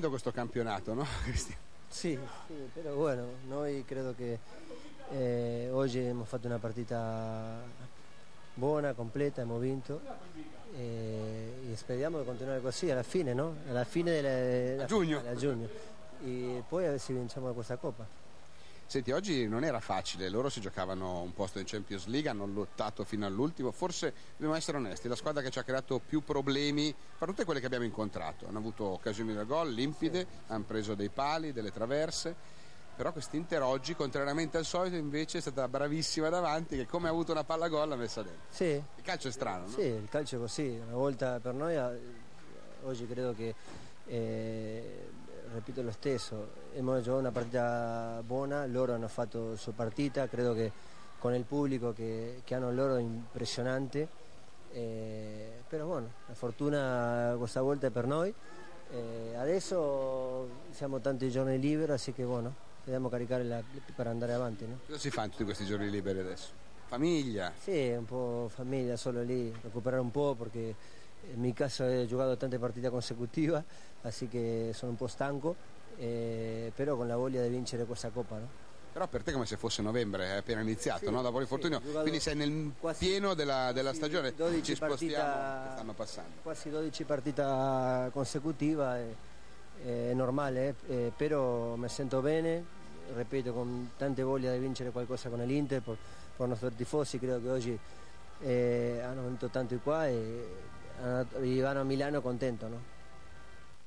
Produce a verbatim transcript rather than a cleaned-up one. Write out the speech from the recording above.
questo campionato, no? Sì, sì, però bueno, noi credo che eh, oggi abbiamo fatto una partita buona, completa, abbiamo vinto e, e speriamo di continuare così alla fine, no? Alla fine della, a giugno. Finale, a giugno e poi a ver se vinciamo questa Coppa. Senti, oggi non era facile, loro si giocavano un posto in Champions League, hanno lottato fino all'ultimo, forse dobbiamo essere onesti, la squadra che ci ha creato più problemi fra tutte quelle che abbiamo incontrato, hanno avuto occasioni da gol limpide, sì. Hanno preso dei pali, delle traverse, però quest'Inter oggi, contrariamente al solito, invece è stata bravissima davanti, che come ha avuto una palla gol l'ha messa dentro. Sì. Il calcio è strano, no? Sì, il calcio è così, una volta per noi, oggi credo che eh, ripeto lo stesso, abbiamo giocato una partita buona, loro hanno fatto la sua partita, credo che con il pubblico che, che hanno loro impressionante, eh, però bueno, la fortuna questa volta è per noi, eh, adesso siamo tanti giorni liberi, sì che bueno, dobbiamo caricare la, per andare avanti. No? Cosa si fa in tutti questi giorni liberi adesso? Famiglia? Sì, un po' famiglia, solo lì, recuperare un po' perché in mio caso he giocato tante partite consecutive, así que sono un po' stanco, eh, però con la voglia di vincere questa Coppa. No? Però per te è come se fosse novembre, è appena iniziato, sì, no? Dopo l'infortunio, sì, quindi sei nel quasi, pieno della, della stagione, ci spostiamo partita, che stanno passando. Quasi dodici partite consecutive, è, è normale, eh, però mi sento bene, ripeto, con tante voglia di vincere qualcosa con l'Inter, per, per i nostri tifosi, credo che oggi eh, hanno vinto tanto qua e vanno a Milano contento, no?